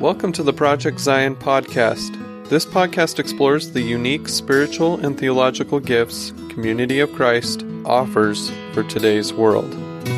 Welcome to the Project Zion podcast. This podcast explores the unique spiritual and theological gifts Community of Christ offers for today's world.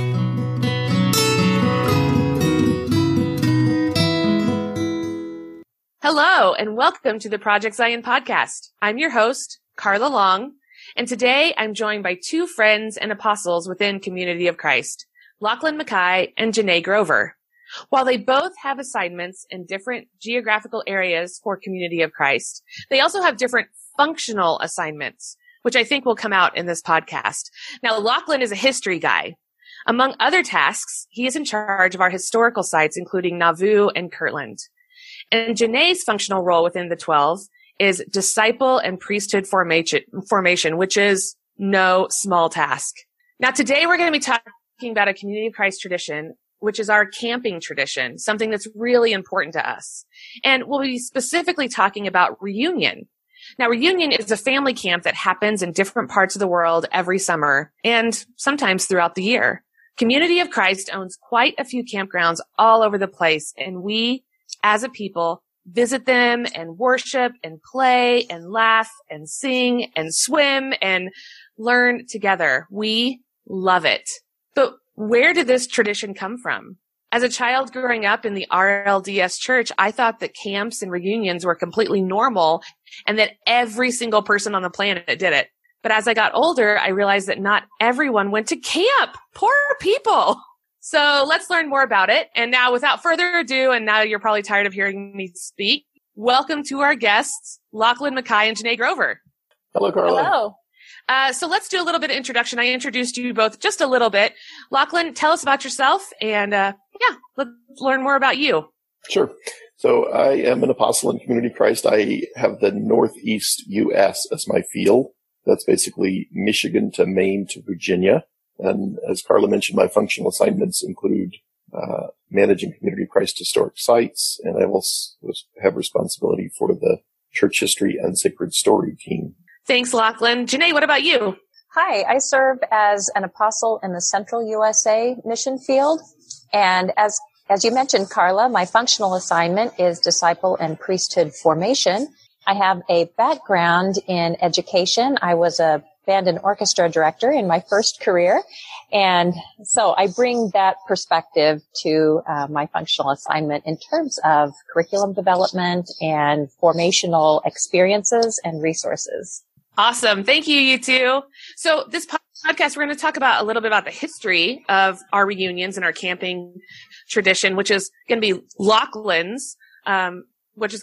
Hello, and welcome to the Project Zion podcast. I'm your host, Carla Long, and today I'm joined by two friends and apostles within Community of Christ, Lachlan Mackay and Janae Grover. While they both have assignments in different geographical areas for Community of Christ, they also have different functional assignments, which I think will come out in this podcast. Now, Lachlan is a history guy. Among other tasks, he is in charge of our historical sites, including Nauvoo and Kirtland. And Janae's functional role within the 12 is disciple and priesthood formation, which is no small task. Now, today we're going to be talking about a Community of Christ tradition, which is our camping tradition, something that's really important to us. And we'll be specifically talking about Reunion. Now, Reunion is a family camp that happens in different parts of the world every summer and sometimes throughout the year. Community of Christ owns quite a few campgrounds all over the place, and we, as a people, visit them and worship and play and laugh and sing and swim and learn together. We love it. But where did this tradition come from? As a child growing up in the RLDS church, I thought that camps and reunions were completely normal and that every single person on the planet did it. But as I got older, I realized that not everyone went to camp. Poor people. So let's learn more about it. And now, without further ado, and now you're probably tired of hearing me speak, welcome to our guests, Lachlan Mackay and Janae Grover. Hello, Carla. Hello. So let's do a little bit of introduction. I introduced you both just a little bit. Lachlan, tell us about yourself, and let's learn more about you. Sure. So I am an apostle in Community of Christ. I have the Northeast U.S. as my field. That's basically Michigan to Maine to Virginia. And as Carla mentioned, my functional assignments include managing Community of Christ historic sites, and I also have responsibility for the church history and sacred story team. Thanks, Lachlan. Janae, what about you? Hi, I serve as an apostle in the Central USA mission field. And as you mentioned, Carla, my functional assignment is disciple and priesthood formation. I have a background in education. I was a band and orchestra director in my first career. And so I bring that perspective to my functional assignment in terms of curriculum development and formational experiences and resources. Awesome. Thank you, you two. So this podcast, we're going to talk about a little bit about the history of our reunions and our camping tradition, which is going to be Lachlan's, what's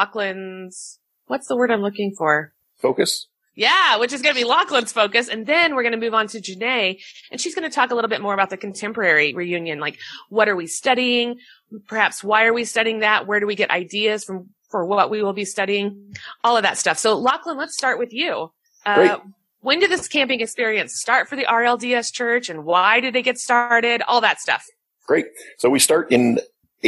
the word I'm looking for? Focus? Yeah, which is going to be Lachlan's focus. And then we're going to move on to Janae, and she's going to talk a little bit more about the contemporary reunion. Like, what are we studying? Perhaps why are we studying that? Where do we get ideas for what we will be studying? All of that stuff. So Lachlan, let's start with you. Great. When did this camping experience start for the RLDS church, and why did it get started? All that stuff. Great. So we start in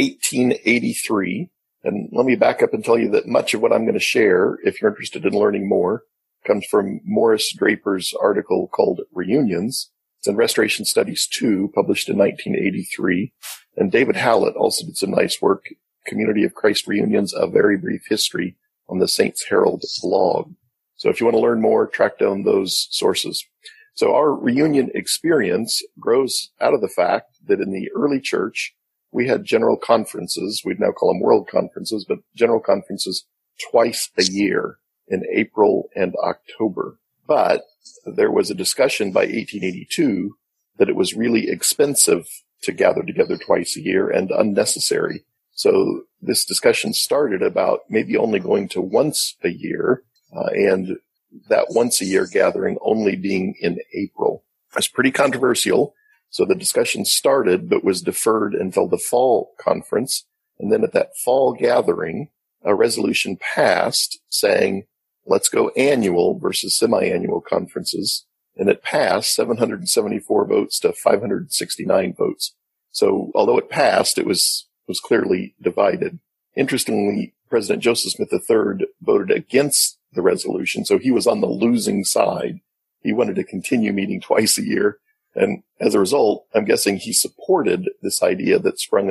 1883. And let me back up and tell you that much of what I'm going to share, if you're interested in learning more, comes from Morris Draper's article called Reunions. It's in Restoration Studies 2, published in 1983. And David Hallett also did some nice work, Community of Christ Reunions, A Very Brief History, on the Saints Herald blog. So if you want to learn more, track down those sources. So our reunion experience grows out of the fact that in the early church, we had general conferences. We'd now call them world conferences, but general conferences twice a year in April and October. But there was a discussion by 1882 that it was really expensive to gather together twice a year and unnecessary. So this discussion started about maybe only going to once a year, and that once a year gathering only being in April. It's pretty controversial. So the discussion started, but was deferred until the fall conference. And then at that fall gathering, a resolution passed saying, let's go annual versus semi-annual conferences. And it passed 774 votes to 569 votes. So although it passed, it was clearly divided. Interestingly, President Joseph Smith III voted against the resolution. So he was on the losing side. He wanted to continue meeting twice a year. And as a result, I'm guessing he supported this idea that sprung up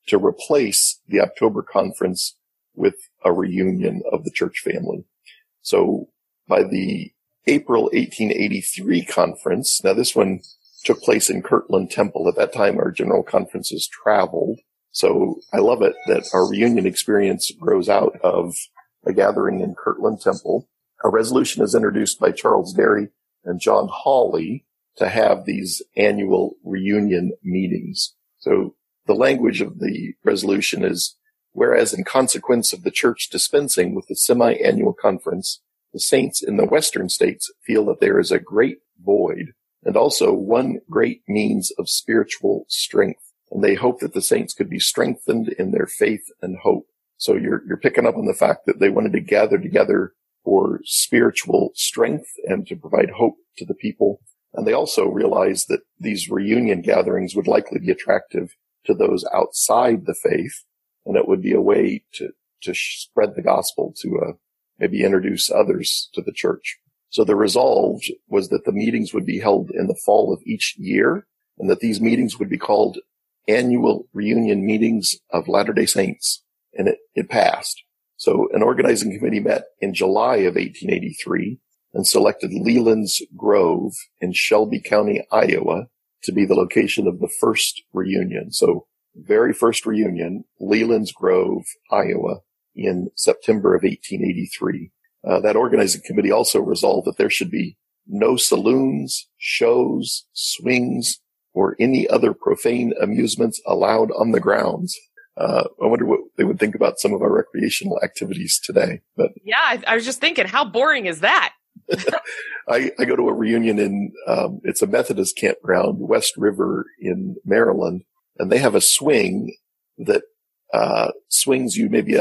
to replace the October conference with a reunion of the church family. So by the April 1883 conference, now this one took place in Kirtland Temple. At that time, our general conferences traveled. So I love it that our reunion experience grows out of a gathering in Kirtland Temple. A resolution is introduced by Charles Derry and John Hawley to have these annual reunion meetings. So the language of the resolution is, whereas in consequence of the church dispensing with the semi-annual conference, the saints in the western states feel that there is a great void and also one great means of spiritual strength. And they hope that the saints could be strengthened in their faith and hope. So you're picking up on the fact that they wanted to gather together for spiritual strength and to provide hope to the people. And they also realized that these reunion gatherings would likely be attractive to those outside the faith. And it would be a way to spread the gospel, to maybe introduce others to the church. So the resolve was that the meetings would be held in the fall of each year, and that these meetings would be called annual reunion meetings of Latter-day Saints. And it passed. So an organizing committee met in July of 1883 and selected Leland's Grove in Shelby County, Iowa, to be the location of the first reunion. So very first reunion, Leland's Grove, Iowa, in September of 1883. That organizing committee also resolved that there should be no saloons, shows, swings, or any other profane amusements allowed on the grounds. I wonder what they would think about some of our recreational activities today. But yeah, I was just thinking, how boring is that? I go to a reunion in, it's a Methodist campground, West River in Maryland, and they have a swing that swings you maybe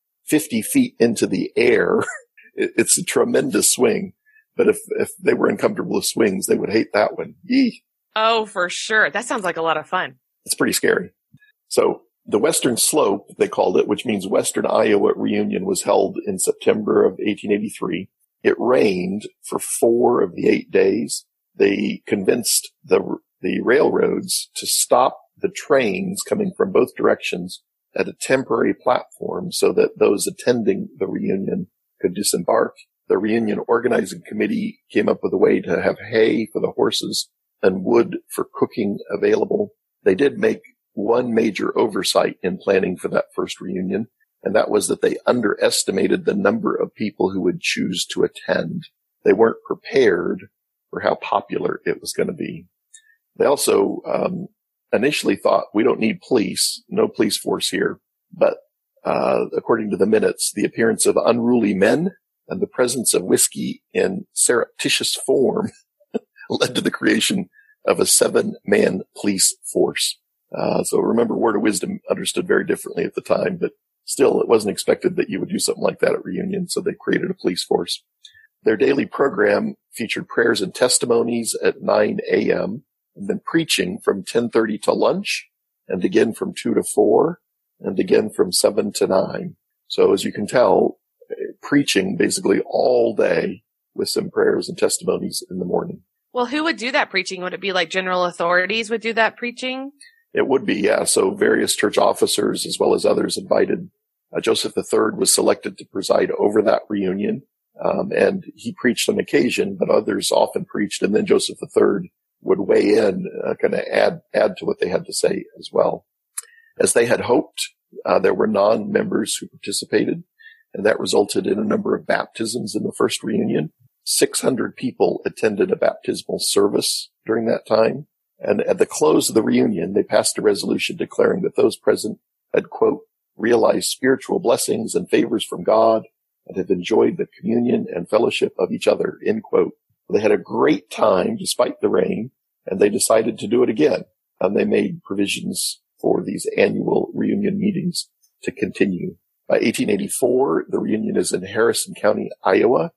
50 feet into the air. It's a tremendous swing. But if they were uncomfortable with swings, they would hate that one. Yee. Oh, for sure. That sounds like a lot of fun. It's pretty scary. So the Western Slope, they called it, which means Western Iowa reunion, was held in September of 1883. It rained for 4 of the 8 days. They convinced the railroads to stop the trains coming from both directions at a temporary platform so that those attending the reunion could disembark. The reunion organizing committee came up with a way to have hay for the horses and wood for cooking available. They did make one major oversight in planning for that first reunion, and that was that they underestimated the number of people who would choose to attend. They weren't prepared for how popular it was going to be. They also initially thought, we don't need police, no police force here. But according to the minutes, the appearance of unruly men and the presence of whiskey in surreptitious form led to the creation of a 7-man police force. So remember, Word of Wisdom understood very differently at the time, but still it wasn't expected that you would do something like that at reunion. So they created a police force. Their daily program featured prayers and testimonies at 9 a.m. and then preaching from 10:30 to lunch, and again from 2 to 4, and again from 7 to 9. So as you can tell, preaching basically all day with some prayers and testimonies in the morning. Well, who would do that preaching? Would it be like general authorities would do that preaching? It would be, yeah. So various church officers as well as others invited. Joseph III was selected to preside over that reunion, and he preached on occasion, but others often preached, and then Joseph III would weigh in, kind of add to what they had to say as well. As they had hoped, there were non-members who participated, and that resulted in a number of baptisms in the first reunion. 600 people attended a baptismal service during that time. And at the close of the reunion, they passed a resolution declaring that those present had, quote, realized spiritual blessings and favors from God and have enjoyed the communion and fellowship of each other, end quote. They had a great time despite the rain, and they decided to do it again. And they made provisions for these annual reunion meetings to continue. By 1884, the reunion is in Harrison County, Iowa.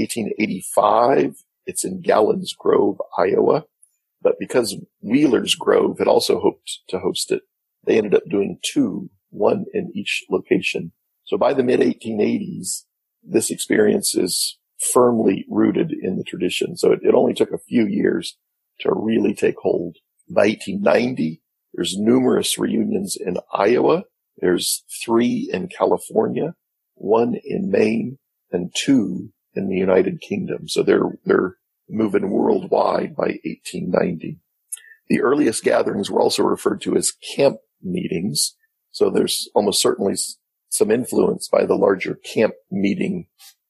1885, it's in Gallons Grove, Iowa. But because Wheeler's Grove had also hoped to host it, they ended up doing 2, one in each location. So by the mid-1880s, this experience is firmly rooted in the tradition. So it only took a few years to really take hold. By 1890, There's numerous reunions in Iowa. There's 3 in California, 1 in Maine, and 2 in the United Kingdom. So they're moving worldwide by 1890. The earliest gatherings were also referred to as camp meetings. So there's almost certainly some influence by the larger camp meeting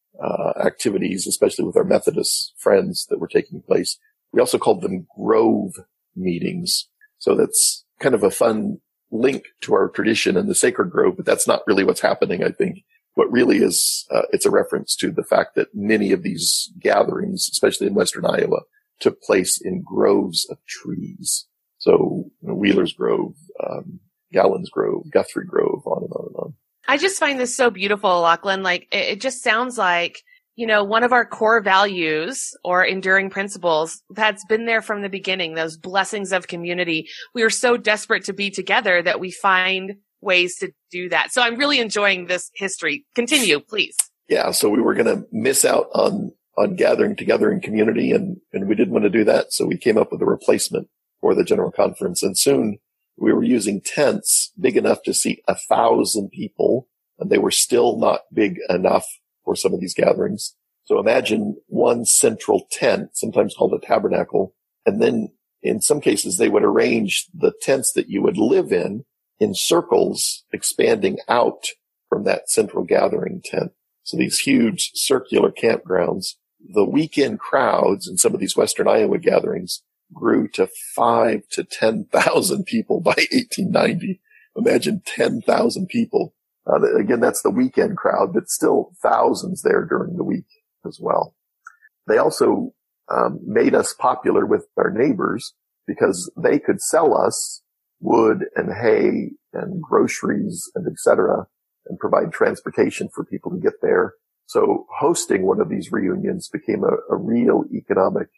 activities, especially with our Methodist friends that were taking place. We also called them grove meetings. So that's kind of a fun link to our tradition and the sacred grove, but that's not really what's happening, I think. What really is, it's a reference to the fact that many of these gatherings, especially in western Iowa, took place in groves of trees. So, Wheeler's Grove, Gallon's Grove, Guthrie Grove, on and on and on. I just find this so beautiful, Lachlan. Like, it just sounds like, one of our core values or enduring principles that's been there from the beginning, those blessings of community. We are so desperate to be together that we find ways to do that. So I'm really enjoying this history. Continue, please. Yeah. So we were going to miss out on gathering together in community, and we didn't want to do that. So we came up with a replacement for the General Conference, and soon we were using tents big enough to seat 1,000 people, and they were still not big enough for some of these gatherings. So imagine one central tent, sometimes called a tabernacle, and then in some cases they would arrange the tents that you would live in circles expanding out from that central gathering tent. So these huge circular campgrounds, the weekend crowds in some of these western Iowa gatherings grew to 5,000 to 10,000 people by 1890. Imagine 10,000 people. Again, that's the weekend crowd, but still thousands there during the week as well. They also made us popular with our neighbors because they could sell us wood and hay and groceries and etc. and provide transportation for people to get there. So hosting one of these reunions became a real economic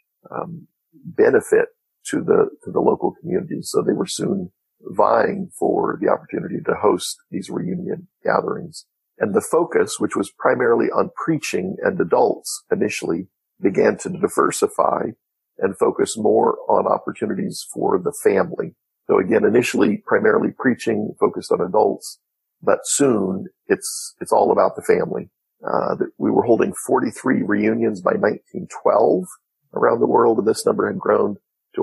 benefit to the local communities. So they were soon vying for the opportunity to host these reunion gatherings. And the focus, which was primarily on preaching and adults initially, began to diversify and focus more on opportunities for the family. So again, initially primarily preaching, focused on adults, but soon it's all about the family. We were holding 43 reunions by 1912 around the world, and this number had grown to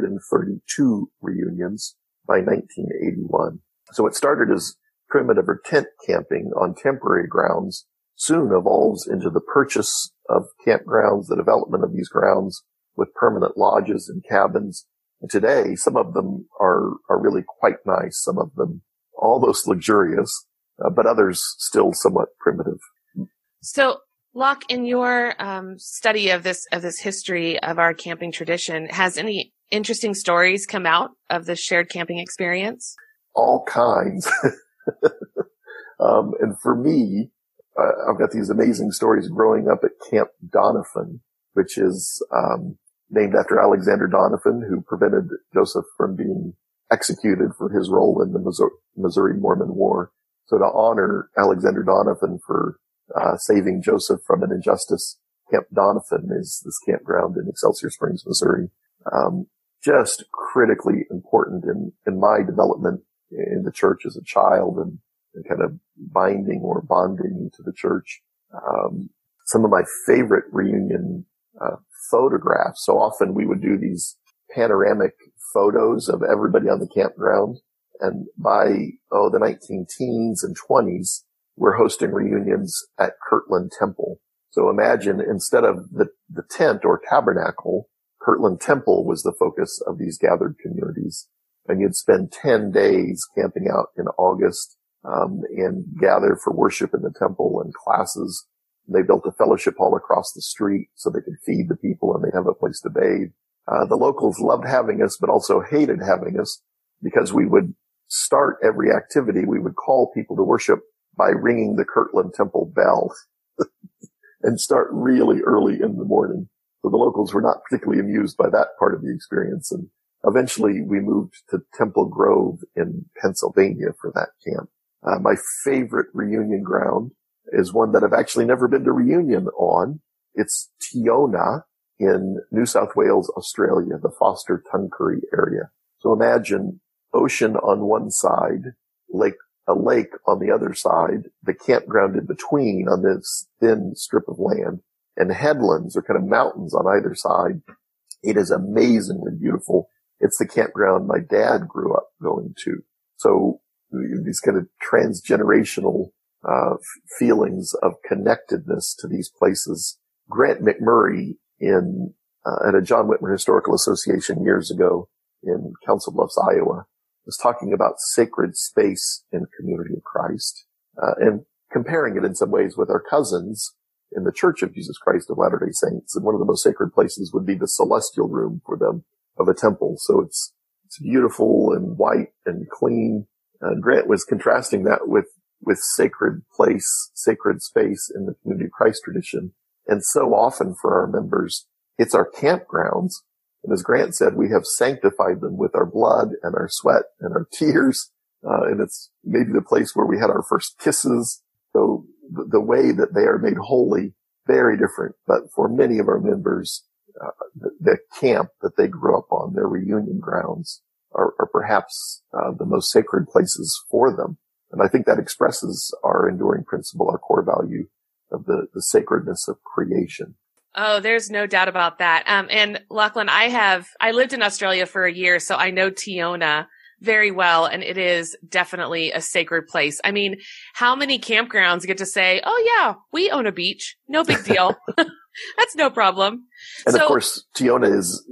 132 reunions by 1981. So it started as primitive or tent camping on temporary grounds, soon evolves into the purchase of campgrounds, the development of these grounds with permanent lodges and cabins. And today, some of them are really quite nice, some of them almost luxurious, but others still somewhat primitive. So, Locke, in your study of this history of our camping tradition, has any interesting stories come out of the shared camping experience? All kinds. And for me, I've got these amazing stories growing up at Camp Doniphan, which is named after Alexander Doniphan, who prevented Joseph from being executed for his role in the Missouri Mormon War. So to honor Alexander Doniphan for saving Joseph from an injustice, Camp Doniphan is this campground in Excelsior Springs, Missouri. Just critically important in my development in the church as a child and kind of binding or bonding to the church. Some of my favorite reunion photographs. So often we would do these panoramic photos of everybody on the campground. And by, the 19-teens and 20s, we're hosting reunions at Kirtland Temple. So imagine instead of the tent or tabernacle, Kirtland Temple was the focus of these gathered communities. And you'd spend 10 days camping out in August, and gather for worship in the temple and classes. They built a fellowship hall across the street so they could feed the people and they'd have a place to bathe. The locals loved having us, but also hated having us because we would start every activity. We would call people to worship by ringing the Kirtland Temple bell and start really early in the morning. So the locals were not particularly amused by that part of the experience. And eventually we moved to Temple Grove in Pennsylvania for that camp. My favorite reunion ground is one that I've actually never been to reunion on. It's Tiona in New South Wales, Australia, the Foster Tuncurry area. So imagine ocean on one side, a lake on the other side, the campground in between on this thin strip of land, and headlands or kind of mountains on either side. It is amazingly beautiful. It's the campground my dad grew up going to. So these kind of transgenerational feelings of connectedness to these places. Grant McMurray at a John Whitmer Historical Association years ago in Council Bluffs, Iowa, was talking about sacred space in Community of Christ, and comparing it in some ways with our cousins in the Church of Jesus Christ of Latter-day Saints. And one of the most sacred places would be the celestial room for them of a temple. So it's beautiful and white and clean. Grant was contrasting that with sacred place, sacred space in the Community of Christ tradition. And so often for our members, it's our campgrounds. And as Grant said, we have sanctified them with our blood and our sweat and our tears. And it's maybe the place where we had our first kisses. So the way that they are made holy, very different. But for many of our members, the camp that they grew up on, their reunion grounds, are perhaps the most sacred places for them. And I think that expresses our enduring principle, our core value of the sacredness of creation. Oh, there's no doubt about that. And Lachlan, I lived in Australia for a year, so I know Tiona very well, and it is definitely a sacred place. I mean, how many campgrounds get to say, oh yeah, we own a beach. No big deal. That's no problem. And of course, Tiona is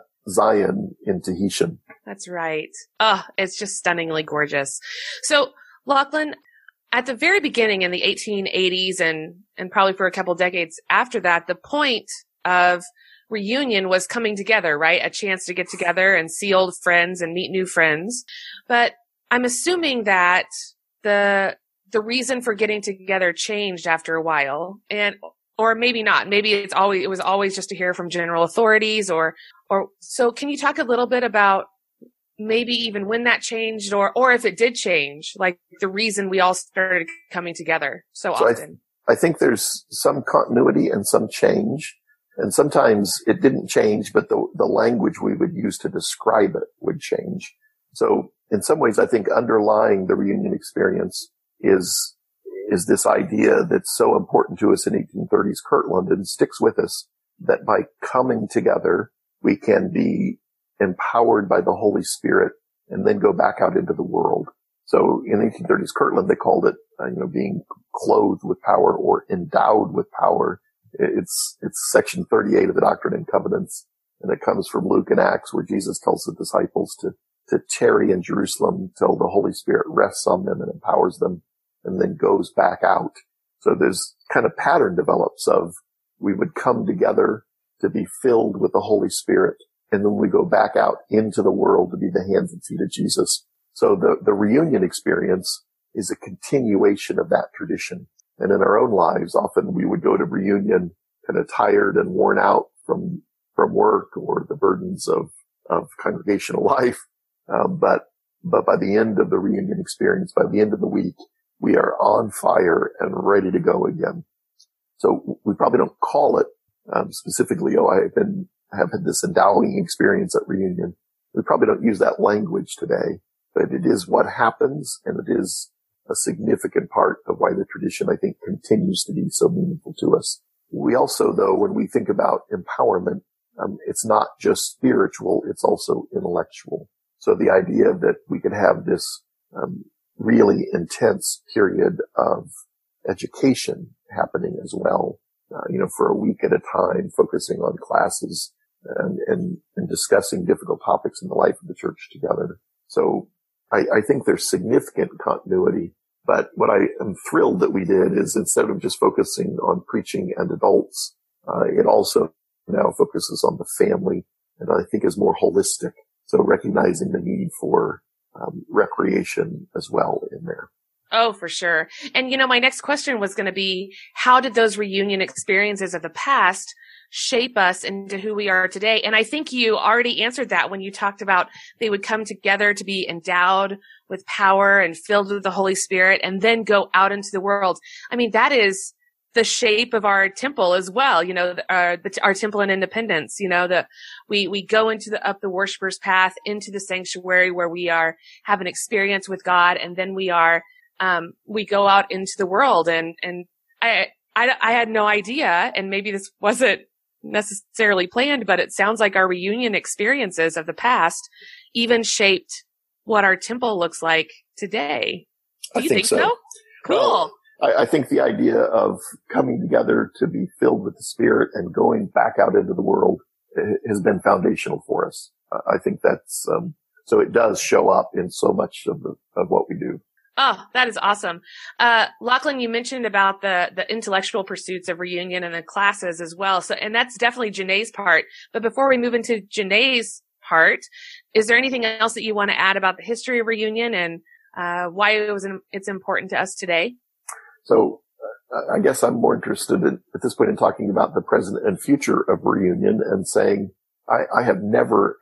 Zion in Tahitian. That's right. Oh, it's just stunningly gorgeous. So, Lachlan, at the very beginning in the 1880s and probably for a couple decades after that, the point of reunion was coming together, right? A chance to get together and see old friends and meet new friends. But I'm assuming that the reason for getting together changed after a while, or maybe not. Maybe it was always just to hear from general authorities or so. Can you talk a little bit about maybe even when that changed or if it did change, like the reason we all started coming together so often? I think there's some continuity and some change. And sometimes it didn't change, but the language we would use to describe it would change. So in some ways, I think underlying the reunion experience is this idea that's so important to us in 1830s Kirtland and sticks with us, that by coming together, we can be empowered by the Holy Spirit and then go back out into the world. So in 1830s Kirtland, they called it, being clothed with power or endowed with power. It's section 38 of the Doctrine and Covenants. And it comes from Luke and Acts, where Jesus tells the disciples to tarry in Jerusalem till the Holy Spirit rests on them and empowers them and then goes back out. So there's kind of pattern develops of we would come together to be filled with the Holy Spirit. And then we go back out into the world to be the hands and feet of Jesus. So the reunion experience is a continuation of that tradition. And in our own lives, often we would go to reunion kind of tired and worn out from work or the burdens of congregational life. But by the end of the reunion experience, by the end of the week, we are on fire and ready to go again. So we probably don't call it specifically, I have had this endowing experience at reunion. We probably don't use that language today, but it is what happens, and it is a significant part of why the tradition, I think, continues to be so meaningful to us. We also, though, when we think about empowerment, it's not just spiritual, it's also intellectual. So the idea that we could have this really intense period of education happening as well, for a week at a time, focusing on classes and discussing difficult topics in the life of the church together. So I think there's significant continuity, but what I am thrilled that we did is instead of just focusing on preaching and adults, it also now focuses on the family, and I think is more holistic. So recognizing the need for recreation as well in there. Oh, for sure. And, my next question was going to be, how did those reunion experiences of the past shape us into who we are today? And I think you already answered that when you talked about they would come together to be endowed with power and filled with the Holy Spirit and then go out into the world. I mean, that is the shape of our temple as well. Our temple in Independence, we go into up the worshiper's path into the sanctuary where we have an experience with God. And then we go out into the world. And I had no idea, and maybe this wasn't necessarily planned, but it sounds like our reunion experiences of the past even shaped what our temple looks like today. Do you think so? Cool. Well, I think the idea of coming together to be filled with the Spirit and going back out into the world has been foundational for us. I think that's, so it does show up in so much of what we do. Oh, that is awesome. Lachlan, you mentioned about the intellectual pursuits of reunion and the classes as well. So, and that's definitely Janae's part. But before we move into Janae's part, is there anything else that you want to add about the history of reunion and why it's important to us today? So I guess I'm more interested at this point in talking about the present and future of reunion and saying I have never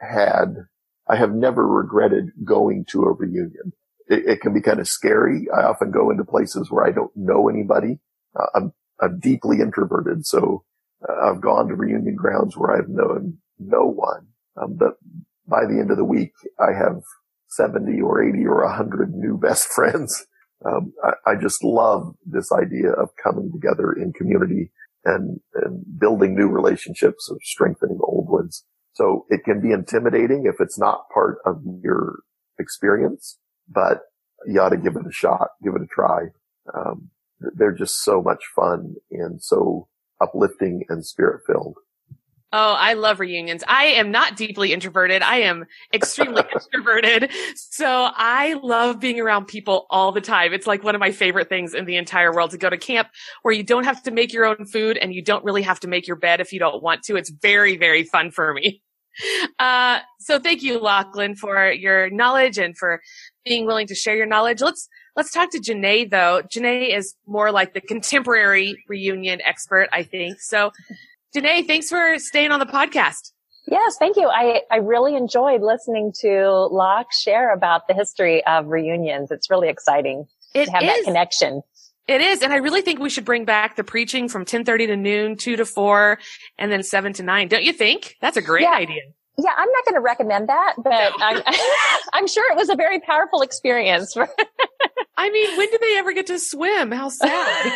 regretted going to a reunion. It can be kind of scary. I often go into places where I don't know anybody. I'm deeply introverted, so I've gone to reunion grounds where I've known no one. But by the end of the week, I have 70 or 80 or 100 new best friends. I just love this idea of coming together in community and building new relationships or strengthening old ones. So it can be intimidating if it's not part of your experience, but you ought to give it a shot, give it a try. They're just so much fun and so uplifting and spirit filled. Oh, I love reunions. I am not deeply introverted. I am extremely extroverted. So I love being around people all the time. It's like one of my favorite things in the entire world to go to camp where you don't have to make your own food and you don't really have to make your bed if you don't want to. It's very, very fun for me. So thank you, Lachlan, for your knowledge and for being willing to share your knowledge. Let's talk to Janae though. Janae is more like the contemporary reunion expert, I think. So Janae, thanks for staying on the podcast. Yes, thank you. I really enjoyed listening to Locke share about the history of reunions. It's really exciting to have that connection. It is. And I really think we should bring back the preaching from 10:30 to noon, 2 to 4, and then 7 to 9. Don't you think? That's a great idea. Yeah, I'm not going to recommend that, but I'm sure it was a very powerful experience. I mean, when do they ever get to swim? How sad.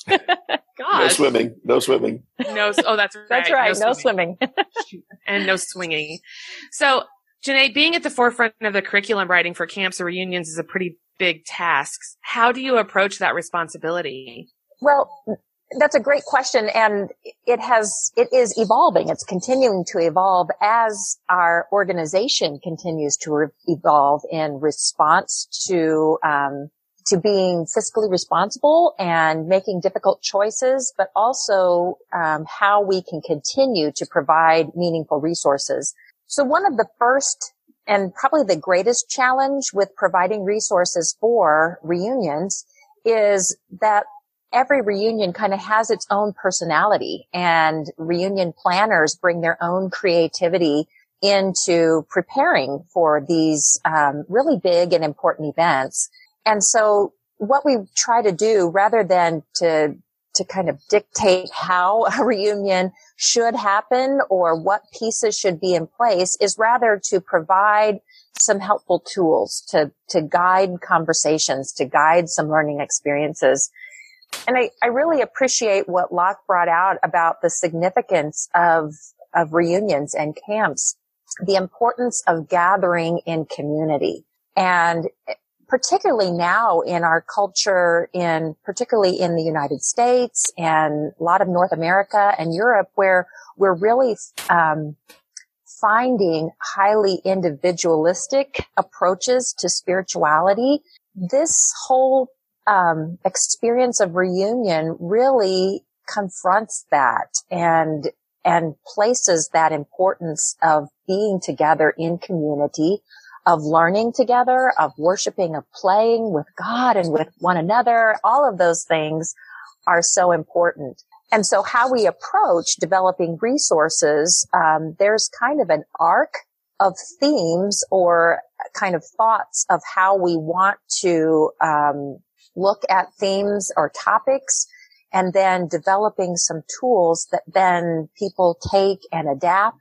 Gosh. No swimming. Oh, that's right. That's right. No swimming. And no swinging. So, Janae, being at the forefront of the curriculum writing for camps or reunions is a pretty big task. How do you approach that responsibility? Well, that's a great question. And it is evolving. It's continuing to evolve as our organization continues to evolve in response to being fiscally responsible and making difficult choices, but also how we can continue to provide meaningful resources. So one of the first and probably the greatest challenge with providing resources for reunions is that every reunion kind of has its own personality, and reunion planners bring their own creativity into preparing for these really big and important events. And so what we try to do, rather than to kind of dictate how a reunion should happen or what pieces should be in place, is rather to provide some helpful tools to guide conversations, to guide some learning experiences. And I really appreciate what Locke brought out about the significance of reunions and camps, the importance of gathering in community. And particularly now in our culture, particularly in the United States and a lot of North America and Europe, where we're really finding highly individualistic approaches to spirituality, this whole experience of reunion really confronts that and places that importance of being together in community, of learning together, of worshiping, of playing with God and with one another. All of those things are so important. And so how we approach developing resources, there's kind of an arc of themes or kind of thoughts of how we want to look at themes or topics and then developing some tools that then people take and adapt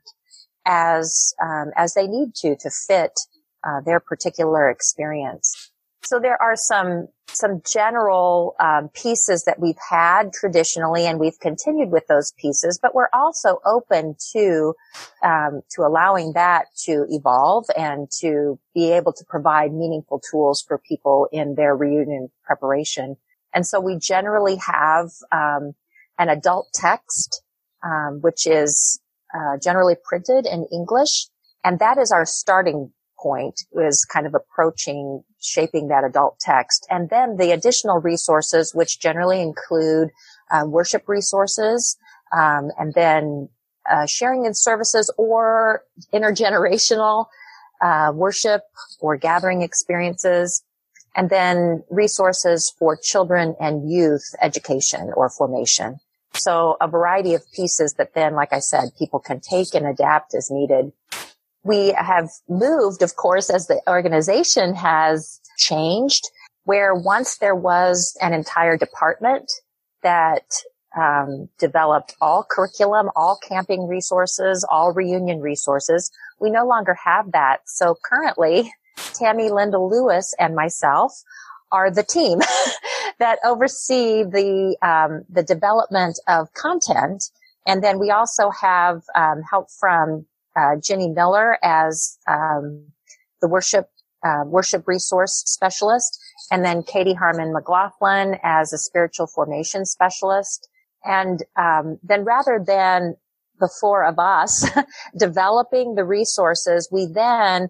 as they need to fit their particular experience. So there are some general pieces that we've had traditionally, and we've continued with those pieces, but we're also open to allowing that to evolve and to be able to provide meaningful tools for people in their reunion preparation. And so we generally have an adult text, which is generally printed in English, and that is our starting point, is kind of shaping that adult text. And then the additional resources, which generally include worship resources, and then sharing in services or intergenerational worship or gathering experiences, and then resources for children and youth education or formation. So a variety of pieces that then, like I said, people can take and adapt as needed. We have moved, of course, as the organization has changed, where once there was an entire department that developed all curriculum, all camping resources, all reunion resources. We no longer have that. So currently, Tammy Linda Lewis and myself are the team that oversee the development of content. And then we also have help from Jenny Miller as the worship resource specialist, and then Katie Harmon McLaughlin as a spiritual formation specialist. And then rather than the four of us developing the resources, we then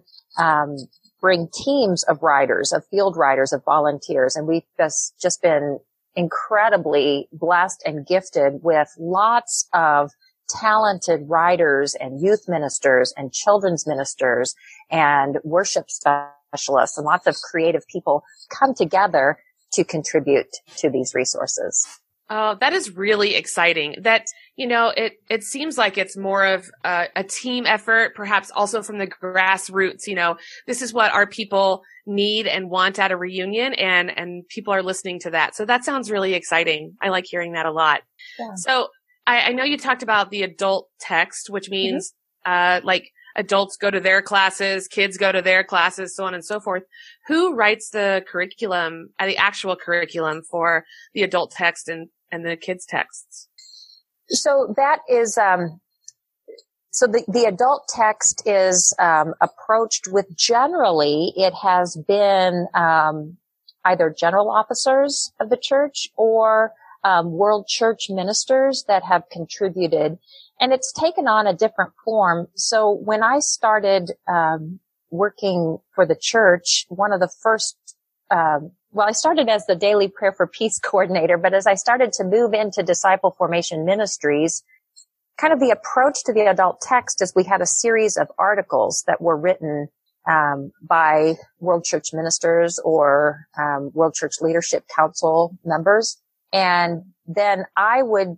bring teams of writers, of field writers, of volunteers. And we've just been incredibly blessed and gifted with lots of talented writers and youth ministers and children's ministers and worship specialists, and lots of creative people come together to contribute to these resources. Oh, that is really exciting. That, it seems like it's more of a team effort, perhaps also from the grassroots. This is what our people need and want at a reunion, and people are listening to that. So that sounds really exciting. I like hearing that a lot. Yeah. So I know you talked about the adult text, which means, like adults go to their classes, kids go to their classes, so on and so forth. Who writes the curriculum, the actual curriculum for the adult text and the kids' texts? So that is, so the adult text is, approached with generally, it has been, either general officers of the church or, world church ministers that have contributed, and it's taken on a different form. So when I started, working for the church, one of the first, I started as the Daily Prayer for Peace coordinator, but as I started to move into disciple formation ministries, kind of the approach to the adult text is we had a series of articles that were written by World Church ministers or World Church Leadership Council members, and then I would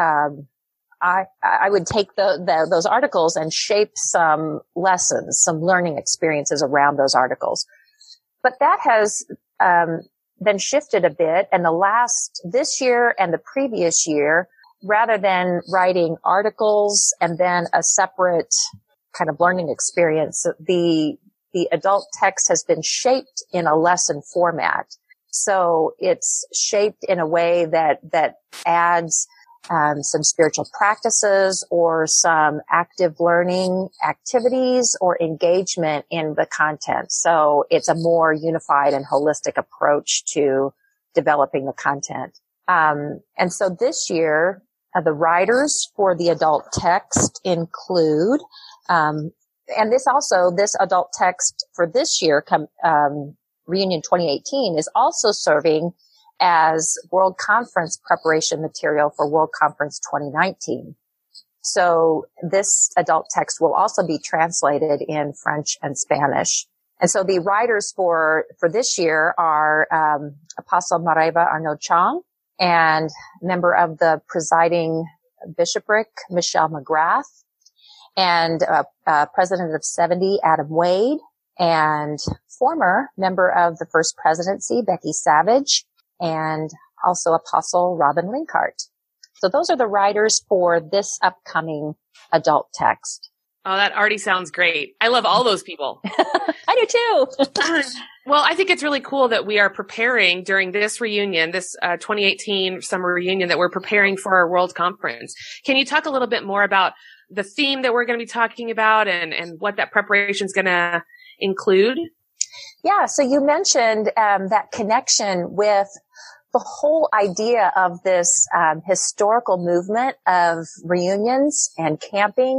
take those articles and shape some lessons, some learning experiences around those articles. But that has been shifted a bit, and this year and the previous year, rather than writing articles and then a separate kind of learning experience, the adult text has been shaped in a lesson format. So it's shaped in a way that adds some spiritual practices or some active learning activities or engagement in the content. So it's a more unified and holistic approach to developing the content. And so this year, the writers for the adult text include, and this adult text for this year, Reunion 2018, is also serving as World Conference preparation material for World Conference 2019. So this adult text will also be translated in French and Spanish. And so the writers for this year are Apostle Mareva Arnaud-Chong and member of the presiding bishopric, Michelle McGrath, and president of 70, Adam Wade, and former member of the First Presidency, Becky Savage, and also Apostle Robin Linkhart. So those are the writers for this upcoming adult text. Oh, that already sounds great. I love all those people. I do too. Well, I think it's really cool that we are preparing during this reunion, this 2018 summer reunion, that we're preparing for our World Conference. Can you talk a little bit more about the theme that we're going to be talking about and what that preparation is going to include? Yeah, so you mentioned that connection with the whole idea of this historical movement of reunions and camping,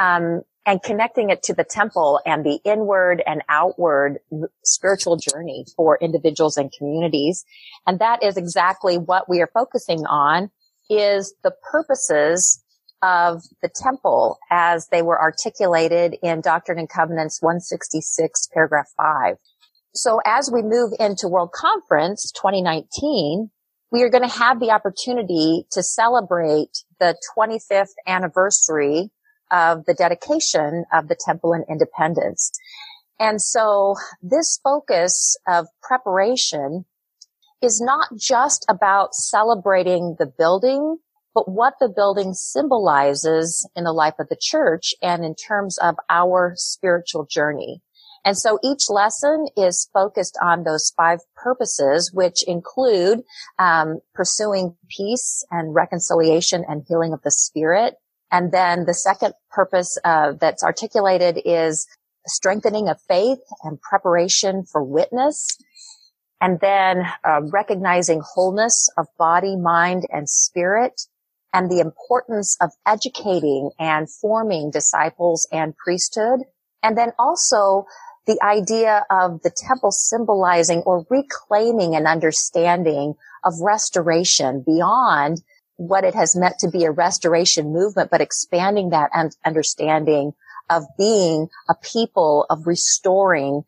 and connecting it to the temple and the inward and outward spiritual journey for individuals and communities. And that is exactly what we are focusing on, is the purposes of the temple as they were articulated in Doctrine and Covenants 166, paragraph 5. So as we move into World Conference 2019, we are going to have the opportunity to celebrate the 25th anniversary of the dedication of the Temple in Independence. And so this focus of preparation is not just about celebrating the building, but what the building symbolizes in the life of the church and in terms of our spiritual journey. And so each lesson is focused on those 5 purposes, which include pursuing peace and reconciliation and healing of the spirit. And then the second purpose that's articulated is strengthening of faith and preparation for witness. And then recognizing wholeness of body, mind, and spirit, and the importance of educating and forming disciples and priesthood. And then also the idea of the temple symbolizing or reclaiming an understanding of restoration beyond what it has meant to be a restoration movement, but expanding that understanding of being a people of restoring,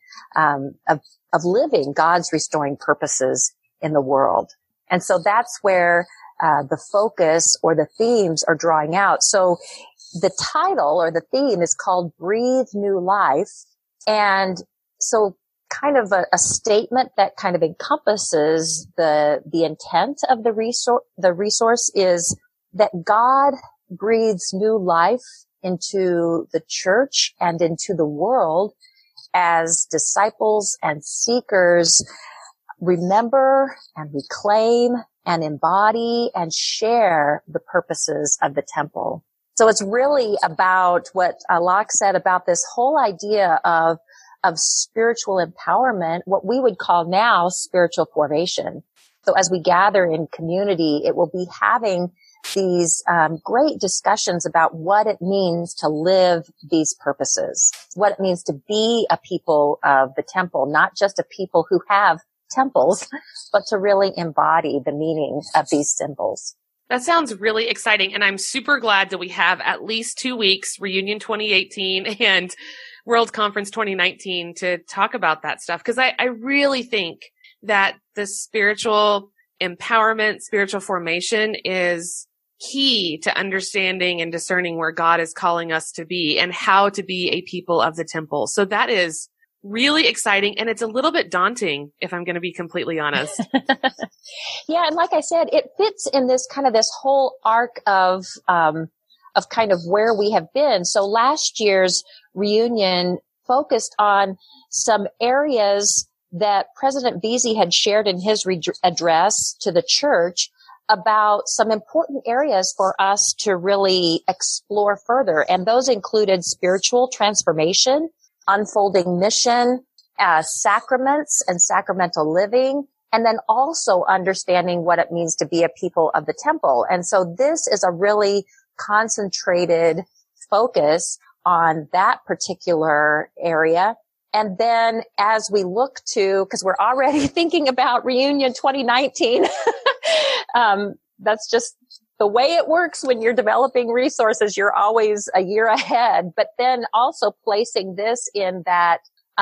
of living God's restoring purposes in the world. And so that's where the focus or the themes are drawing out. So the title or the theme is called Breathe New Life. And so kind of a statement that kind of encompasses the intent of the resource is that God breathes new life into the church and into the world as disciples and seekers remember and reclaim and embody and share the purposes of the temple. So it's really about what Locke said about this whole idea of spiritual empowerment, what we would call now spiritual formation. So as we gather in community, it will be having these great discussions about what it means to live these purposes, what it means to be a people of the temple, not just a people who have temples, but to really embody the meaning of these symbols. That sounds really exciting. And I'm super glad that we have at least 2 weeks, Reunion 2018 and World Conference 2019, to talk about that stuff. Because I really think that the spiritual empowerment, spiritual formation is key to understanding and discerning where God is calling us to be and how to be a people of the temple. So that is really exciting. And it's a little bit daunting, if I'm going to be completely honest. Yeah. And like I said, it fits in this kind of this whole arc of kind of where we have been. So last year's reunion focused on some areas that President Veazey had shared in his address to the church about some important areas for us to really explore further. And those included spiritual transformation, unfolding mission, sacraments and sacramental living, and then also understanding what it means to be a people of the temple. And so this is a really concentrated focus on that particular area. And then as we look to, because we're already thinking about Reunion 2019, that's just the way it works when you're developing resources. You're always a year ahead, but then also placing this in that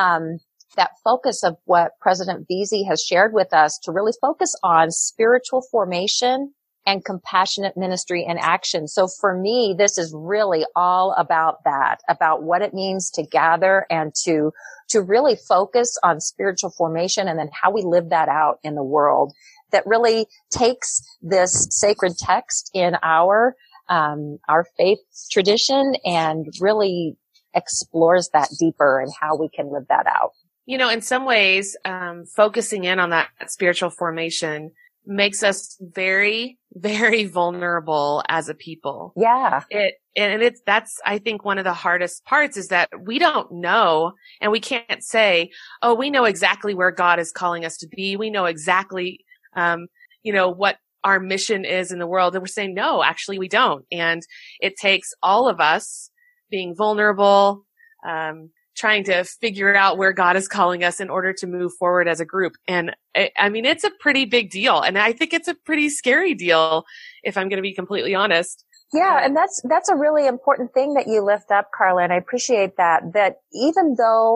focus of what President Veazey has shared with us to really focus on spiritual formation and compassionate ministry and action. So for me, this is really all about that, about what it means to gather and to really focus on spiritual formation and then how we live that out in the world. that really takes this sacred text in our faith tradition and really explores that deeper and how we can live that out. You know, in some ways, focusing in on that spiritual formation makes us very, very vulnerable as a people. Yeah. That's, I think, one of the hardest parts is that we don't know, and we can't say, oh, we know exactly where God is calling us to be. We know exactly, what our mission is in the world. And we're saying, no, actually we don't. And it takes all of us being vulnerable, trying to figure out where God is calling us in order to move forward as a group. And it's a pretty big deal. And I think it's a pretty scary deal, if I'm going to be completely honest. Yeah. And that's a really important thing that you lift up, Carla. And I appreciate that even though,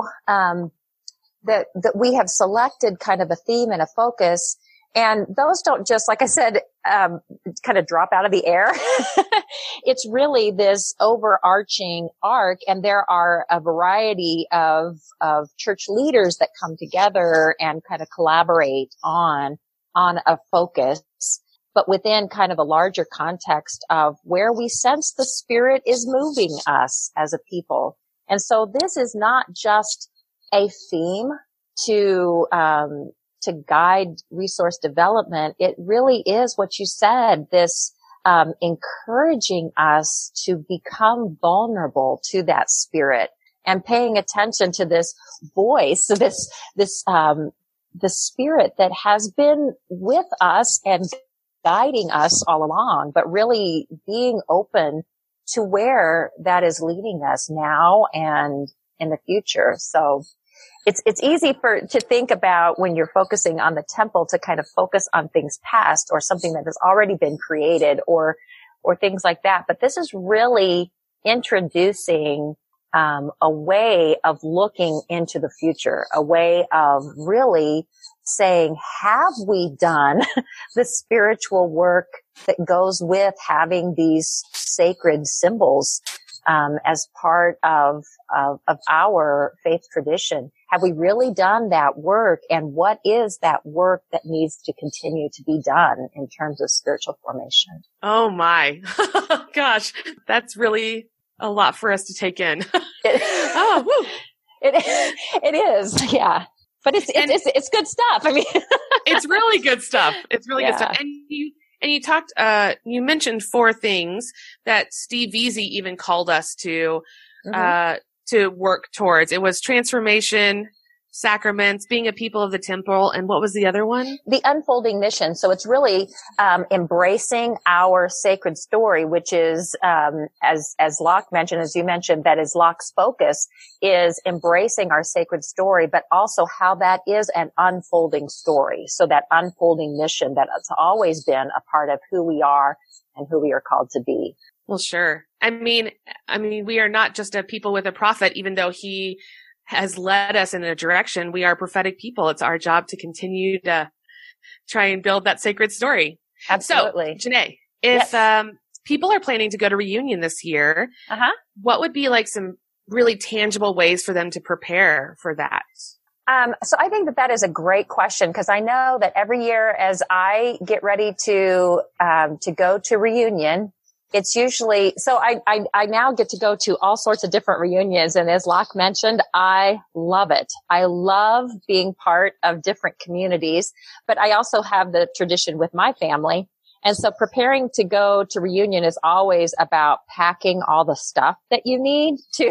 that we have selected kind of a theme and a focus, and those don't just, like I said, kind of drop out of the air. It's really this overarching arc, and there are a variety of church leaders that come together and kind of collaborate on a focus, but within kind of a larger context of where we sense the Spirit is moving us as a people. And so this is not just a theme to guide resource development. It really is what you said, this encouraging us to become vulnerable to that Spirit and paying attention to this voice, the Spirit that has been with us and guiding us all along, but really being open to where that is leading us now and in the future. So it's easy to think about when you're focusing on the temple to kind of focus on things past or something that has already been created or things like that. But this is really introducing a way of looking into the future, a way of really saying, have we done the spiritual work that goes with having these sacred symbols as part of our faith tradition? Have we really done that work? And what is that work that needs to continue to be done in terms of spiritual formation? Oh my gosh, that's really a lot for us to take in. It is, yeah. But it's good stuff. I mean, it's really good stuff. It's really good stuff. And you talked, you mentioned 4 things that Steve Veazey even called us to work towards. It was transformation, sacraments, being a people of the temple, and what was the other one? The unfolding mission. So it's really embracing our sacred story, which is, as Locke mentioned, as you mentioned, that is Locke's focus, is embracing our sacred story, but also how that is an unfolding story. So that unfolding mission that has always been a part of who we are and who we are called to be. Well, sure. I mean, we are not just a people with a prophet, even though he has led us in a direction. We are prophetic people. It's our job to continue to try and build that sacred story. Absolutely. So, Janae, if people are planning to go to Reunion this year, what would be like some really tangible ways for them to prepare for that? So I think that is a great question, because I know that every year as I get ready to go to Reunion, it's usually, so I now get to go to all sorts of different reunions. And as Locke mentioned, I love it. I love being part of different communities, but I also have the tradition with my family. And so preparing to go to Reunion is always about packing all the stuff that you need to,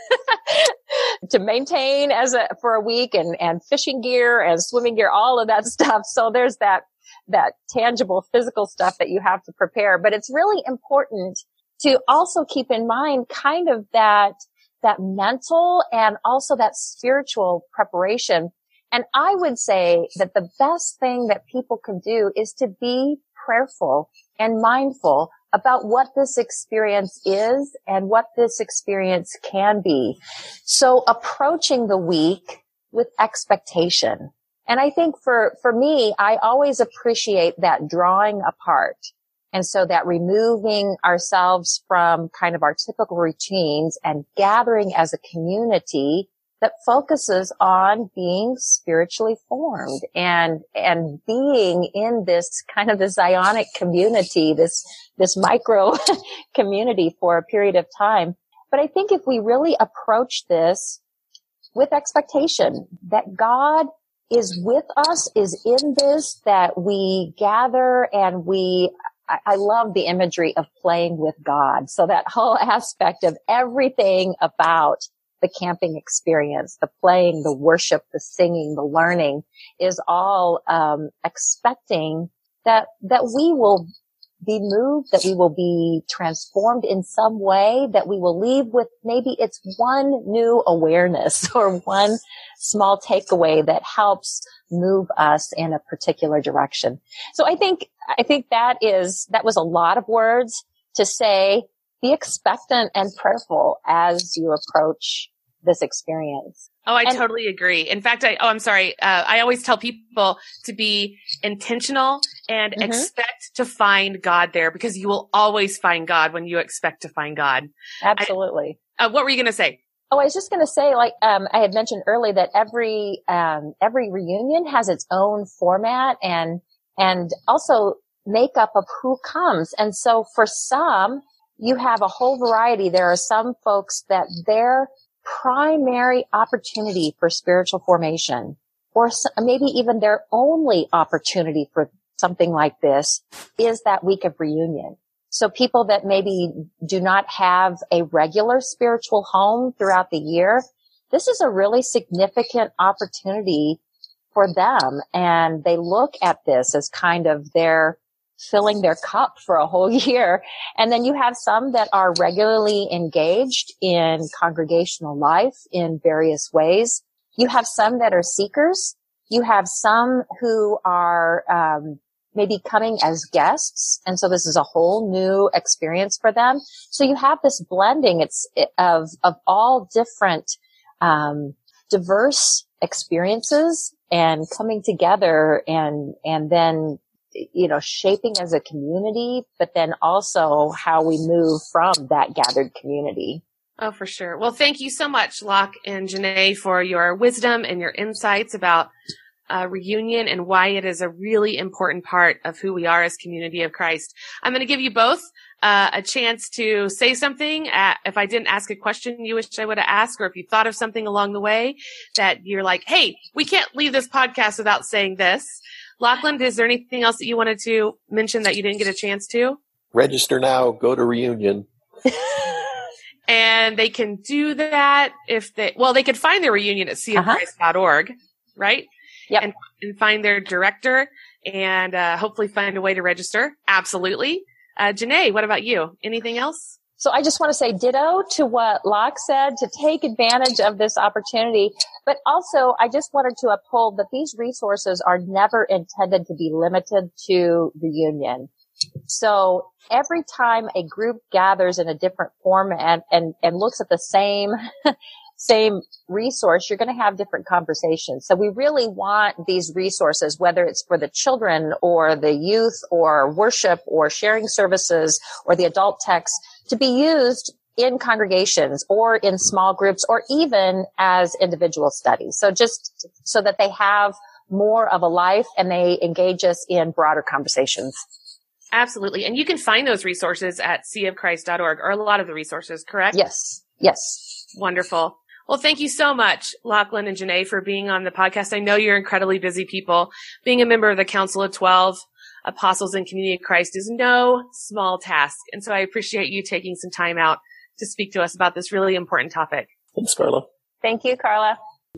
to maintain for a week, and fishing gear and swimming gear, all of that stuff. So there's that tangible physical stuff that you have to prepare. But it's really important to also keep in mind kind of that mental and also that spiritual preparation. And I would say that the best thing that people can do is to be prayerful and mindful about what this experience is and what this experience can be. So approaching the week with expectation. And I think for me, I always appreciate that drawing apart. And so that removing ourselves from kind of our typical routines and gathering as a community that focuses on being spiritually formed and being in this kind of this Zionic community, this micro community for a period of time. But I think if we really approach this with expectation that God is with us, is in this, that we gather and I love the imagery of playing with God. So that whole aspect of everything about the camping experience, the playing, the worship, the singing, the learning is all expecting that we will be moved, that we will be transformed in some way, that we will leave with maybe it's one new awareness or one small takeaway that helps move us in a particular direction. So I think that was a lot of words to say, be expectant and prayerful as you approach this experience. Oh, I totally agree. In fact, I'm sorry. I always tell people to be intentional and expect to find God there, because you will always find God when you expect to find God. Absolutely. What were you going to say? Oh, I was just going to say, I had mentioned earlier that every reunion has its own format and also makeup of who comes. And so for some, you have a whole variety. There are some folks that their primary opportunity for spiritual formation, or maybe even their only opportunity for something like this, is that week of reunion. So people that maybe do not have a regular spiritual home throughout the year, this is a really significant opportunity for them. And they look at this as kind of their filling their cup for a whole year. And then you have some that are regularly engaged in congregational life in various ways. You have some that are seekers. You have some who are maybe coming as guests. And so this is a whole new experience for them. So you have this blending of all different diverse experiences and coming together and then shaping as a community, but then also how we move from that gathered community. Oh, for sure. Well, thank you so much, Locke and Janae, for your wisdom and your insights about reunion and why it is a really important part of who we are as Community of Christ. I'm going to give you both a chance to say something. If I didn't ask a question you wish I would have asked, or if you thought of something along the way that you're like, hey, we can't leave this podcast without saying this. Lachlan, is there anything else that you wanted to mention that you didn't get a chance to? Register now. Go to reunion. And they can do that they could find their reunion at seaofchrist.org, right? Yep. And find their director and hopefully find a way to register. Absolutely. Janae, what about you? Anything else? So I just want to say ditto to what Locke said, to take advantage of this opportunity. But also, I just wanted to uphold that these resources are never intended to be limited to reunion. So every time a group gathers in a different form and looks at the same resource, you're going to have different conversations. So we really want these resources, whether it's for the children or the youth or worship or sharing services or the adult text, to be used in congregations or in small groups or even as individual studies. So just so that they have more of a life and they engage us in broader conversations. Absolutely. And you can find those resources at seaofchrist.org, or a lot of the resources, correct? Yes. Wonderful. Well, thank you so much, Lachlan and Janae, for being on the podcast. I know you're incredibly busy people. Being a member of the Council of 12 Apostles in Community of Christ is no small task. And so I appreciate you taking some time out to speak to us about this really important topic. Thanks, Carla. Thank you, Carla.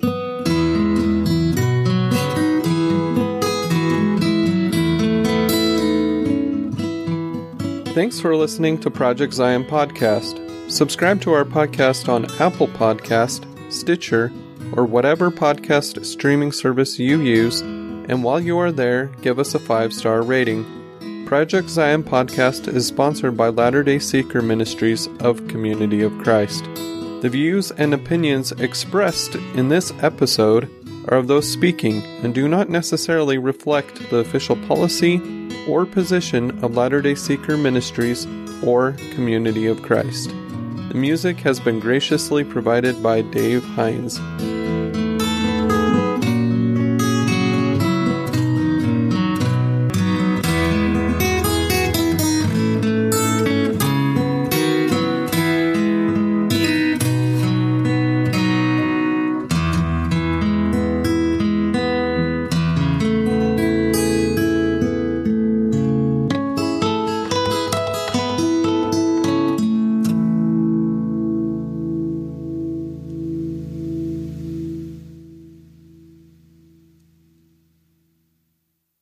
Thanks for listening to Project Zion Podcast. Subscribe to our podcast on Apple Podcast, Stitcher, or whatever podcast streaming service you use, and while you are there, give us a 5-star rating. Project Zion Podcast is sponsored by Latter-day Seeker Ministries of Community of Christ. The views and opinions expressed in this episode are of those speaking and do not necessarily reflect the official policy or position of Latter-day Seeker Ministries or Community of Christ. The music has been graciously provided by Dave Hines.